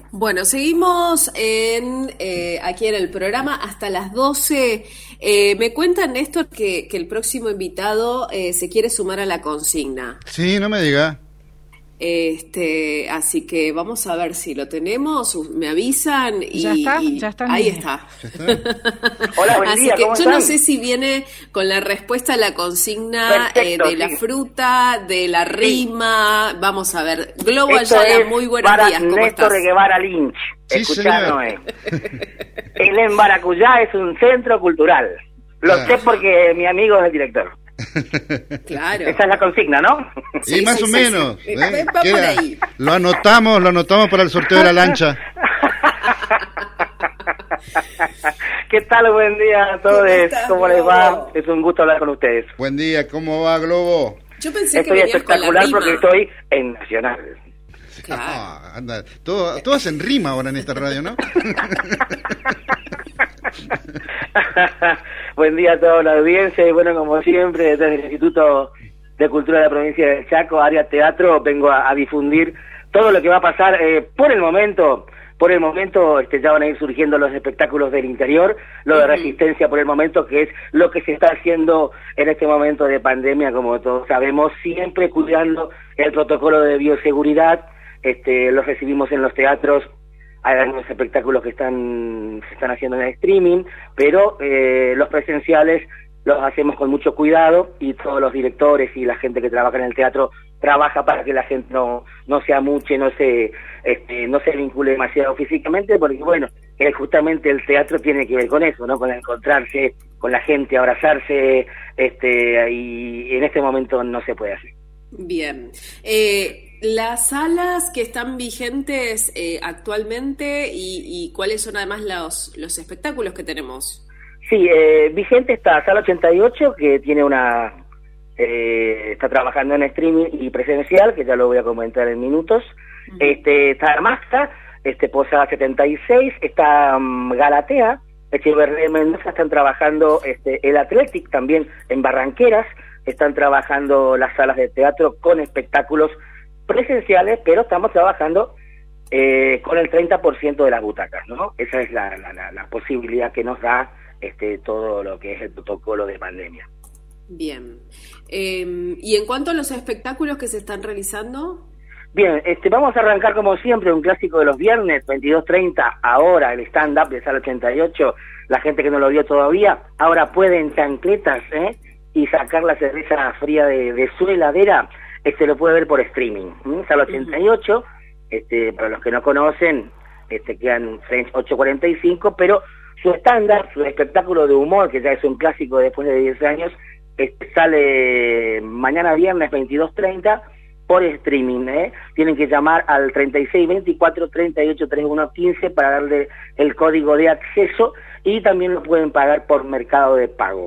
Bueno, seguimos aquí en el programa hasta las 12. Me cuenta Néstor que el próximo invitado se quiere sumar a la consigna. Sí, no me diga. Así que vamos a ver si lo tenemos, me avisan y ya está. Ahí está. Hola, buen día, Así que ¿cómo yo están? no sé si viene con la respuesta a la consigna. Perfecto, de la sí. fruta, de la rima. Vamos a ver. Globo Esto Ayala, es muy buenos para días, ¿cómo Néstor estás? Guevara Lynch. Sí, Escuchá, señor. Noé. El Embaracuyá es un centro cultural. Lo sé porque mi amigo es el director. Claro. Esa es la consigna, ¿no? Sí, más o menos. Sí. Va por Queda. ahí. Lo anotamos para el sorteo de la lancha. ¿Qué tal? Buen día a todos. ¿Cómo estás, ¿Cómo les va? Globo? Es un gusto hablar con ustedes. Buen día, ¿cómo va, Globo? Yo pensé que Estoy venías con la espectacular rima. porque estoy en Nacional. Claro. Ah, anda, todo hacen rima ahora en esta radio, ¿no? Buen día a toda la audiencia y bueno, como siempre, desde el Instituto de Cultura de la Provincia de Chaco, área teatro, vengo a difundir todo lo que va a pasar por el momento. Por el momento ya van a ir surgiendo los espectáculos del interior, lo de resistencia por el momento, que es lo que se está haciendo en este momento de pandemia, como todos sabemos, siempre cuidando el protocolo de bioseguridad. Los recibimos en los teatros. Hay algunos espectáculos que se están haciendo en streaming, pero los presenciales los hacemos con mucho cuidado y todos los directores y la gente que trabaja en el teatro trabaja para que la gente no se amuche, no se vincule demasiado físicamente, porque bueno, justamente el teatro tiene que ver con eso, ¿no? Con encontrarse con la gente, abrazarse, y en este momento no se puede hacer. Bien. Las salas que están vigentes actualmente y cuáles son además los espectáculos que tenemos. Sí, vigente está Sala 88, que tiene está trabajando en streaming y presencial, que ya lo voy a comentar en minutos. Está Armasta, Posada 76, está Galatea, Echeverría y Mendoza están trabajando, el Athletic también en Barranqueras, están trabajando las salas de teatro con espectáculos presenciales, pero estamos trabajando con el 30% de las butacas, ¿no? Esa es la posibilidad que nos da todo lo que es el protocolo de pandemia. Bien. ¿Y en cuanto a los espectáculos que se están realizando? Bien, vamos a arrancar como siempre un clásico de los viernes, 22:30, ahora el stand-up de Sala 88, la gente que no lo vio todavía, ahora puede en chancletas, y sacar la cerveza fría de su heladera, lo puede ver por streaming. Sala 88, para los que no conocen, quedan French 845, pero su estándar, su espectáculo de humor, que ya es un clásico después de 10 años, sale mañana viernes 22:30 por streaming. Tienen que llamar al 3624-383115 para darle el código de acceso y también lo pueden pagar por Mercado de Pago.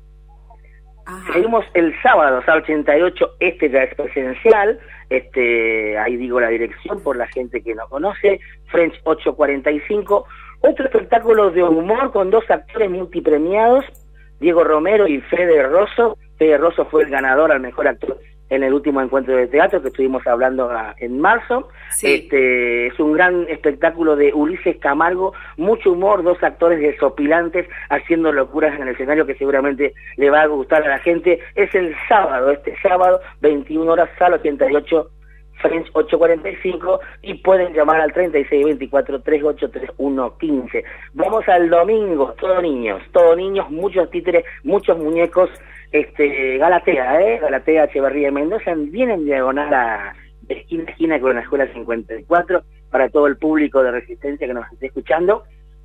Ajá. Seguimos el sábado, Sala 88, ya es presencial, ahí digo la dirección por la gente que no conoce, French 845, otro espectáculo de humor con dos actores multipremiados, Diego Romero y Fede Rosso. Fede Rosso fue el ganador al mejor actor en el último encuentro de teatro que estuvimos hablando en marzo. Sí. Es un gran espectáculo de Ulises Camargo, mucho humor, dos actores desopilantes haciendo locuras en el escenario que seguramente le va a gustar a la gente. Es el sábado, sábado, 21 horas, Sala 88, French 845, y pueden llamar al 3624-383115. Vamos al domingo, todo niños, muchos títeres, muchos muñecos. Galatea, Echeverría y Mendoza, viene en diagonal de esquina a esquina con la Escuela 54, para todo el público de Resistencia que nos esté escuchando.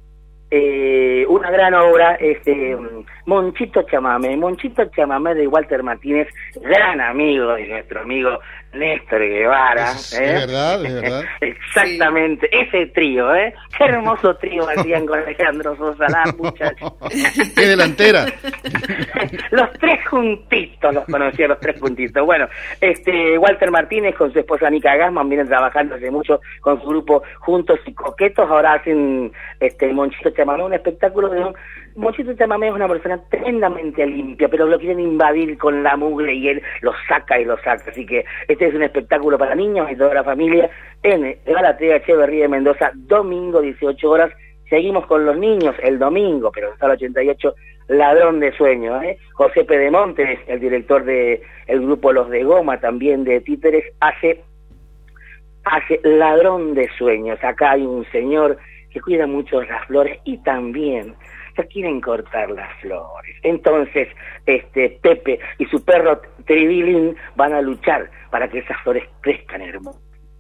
Una gran obra, Monchito Chamamé de Walter Martínez, gran amigo de nuestro amigo Néstor Guevara. Es verdad. Exactamente, sí. Ese trío, qué hermoso trío hacían con Alejandro Sosa, muchachos. Qué delantera. Los tres juntitos, los conocía, los tres juntitos. Bueno, Walter Martínez con su esposa Nica Gassman vienen trabajando hace mucho con su grupo Juntos y Coquetos, ahora hacen Monchito Chamamé, un espectáculo de Monchito Chamamé es una persona tremendamente limpia, pero lo quieren invadir con la mugre y él lo saca. Así que este es un espectáculo para niños y toda la familia en Galatea Echeverría de Mendoza, domingo 18 horas. Seguimos con los niños el domingo, pero en Sala 88, Ladrón de Sueños. José Pedemonte, el director del grupo Los de Goma, también de títeres, hace Ladrón de Sueños. Acá hay un señor que cuida mucho las flores y también se quieren cortar las flores. Entonces, Pepe y su perro Tribilín van a luchar para que esas flores crezcan hermosas.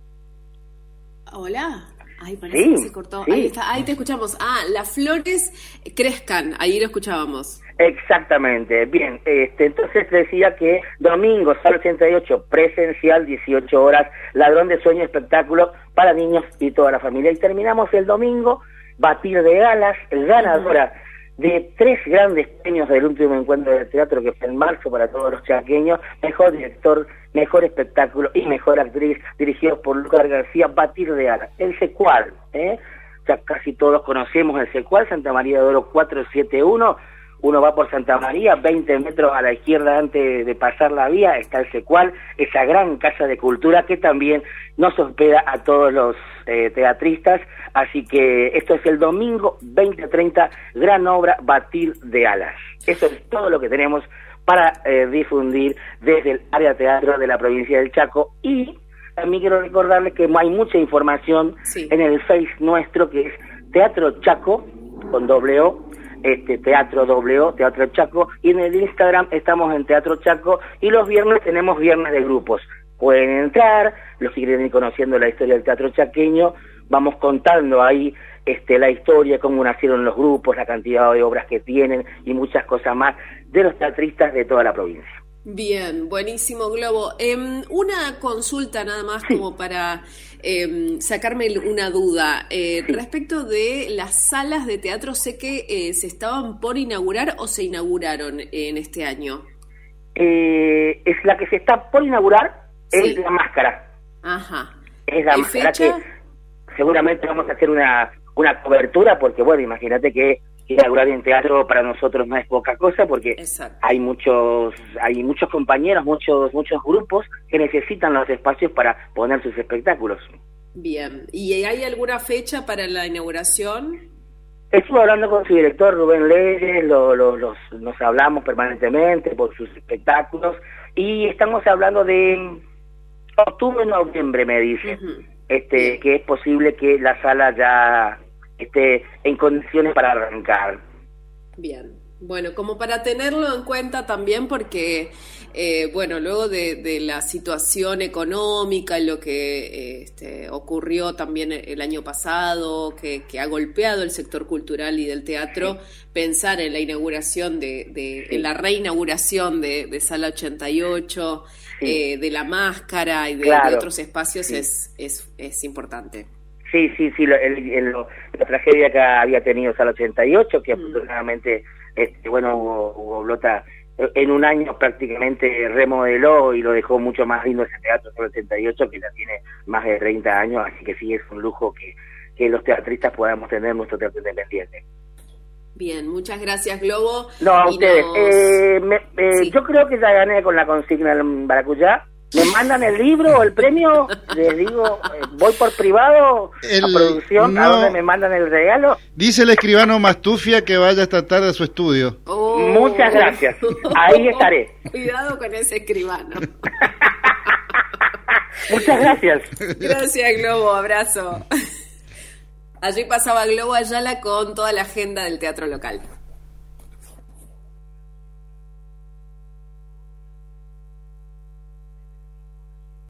Hola. Ay, parece que se cortó. Sí. Ahí está, ahí te escuchamos. Las flores crezcan, ahí lo escuchábamos. Exactamente, bien, entonces decía que domingo, Sala 88, presencial, 18 horas, Ladrón de Sueño, espectáculo para niños y toda la familia. Y terminamos el domingo, Batir de Alas, ganadora de 3 grandes premios del último encuentro de teatro que fue en marzo para todos los chaqueños: mejor director, mejor espectáculo y mejor actriz, dirigidos por Lucas García. Batir de Alas, el secual, ya casi todos conocemos el secual, Santa María de Oro 471, uno va por Santa María, 20 metros a la izquierda antes de pasar la vía está el secual, esa gran casa de cultura que también nos hospeda a todos los teatristas. Así que esto es el domingo 20:30, gran obra Batir de Alas. Eso es todo lo que tenemos para difundir desde el área teatro de la provincia del Chaco. Y también quiero recordarles que hay mucha información en el Face nuestro, que es Teatro Chaco, con doble O, Teatro Chaco, y en el Instagram estamos en Teatro Chaco, y los viernes tenemos viernes de grupos. Pueden entrar, los que quieren ir conociendo la historia del teatro chaqueño, vamos contando ahí la historia, cómo nacieron los grupos, la cantidad de obras que tienen y muchas cosas más de los teatristas de toda la provincia. Bien, buenísimo, Globo. Una consulta nada más como para sacarme una duda. Respecto de las salas de teatro, sé que se estaban por inaugurar o se inauguraron en este año. Es la que se está por inaugurar, es la Máscara. Ajá. Es la Máscara fecha? Que seguramente vamos a hacer una cobertura, porque bueno, imagínate que inaugurar en teatro para nosotros no es poca cosa, porque hay muchos compañeros, muchos grupos que necesitan los espacios para poner sus espectáculos. Bien, ¿y hay alguna fecha para la inauguración? Estuve hablando con su director Rubén Leyes, nos hablamos permanentemente por sus espectáculos, y estamos hablando de octubre, noviembre, me dice, que es posible que la sala ya esté en condiciones para arrancar. Bien, bueno, como para tenerlo en cuenta también, porque luego de la situación económica, lo que ocurrió también el año pasado, que ha golpeado el sector cultural y del teatro, pensar en la inauguración en la reinauguración de Sala 88, de la Máscara y de otros espacios es importante. Sí, la tragedia que había tenido Sala 88, que afortunadamente, Hugo Blota en un año prácticamente remodeló y lo dejó mucho más lindo ese teatro Sala 88, que ya tiene más de 30 años, así que sí, es un lujo que los teatristas podamos tener nuestro teatro independiente. Bien, muchas gracias, Globo. No, a ustedes. Yo creo que ya gané con la consigna en Maracuyá. ¿Me mandan el libro o el premio? Les digo, voy por privado a producción, ¿a dónde me mandan el regalo? Dice el escribano Mastufia que vaya esta tarde a su estudio. Muchas gracias, ahí estaré. Cuidado con ese escribano. Muchas gracias. Gracias, Globo, abrazo. Allí pasaba Globo Ayala con toda la agenda del teatro local.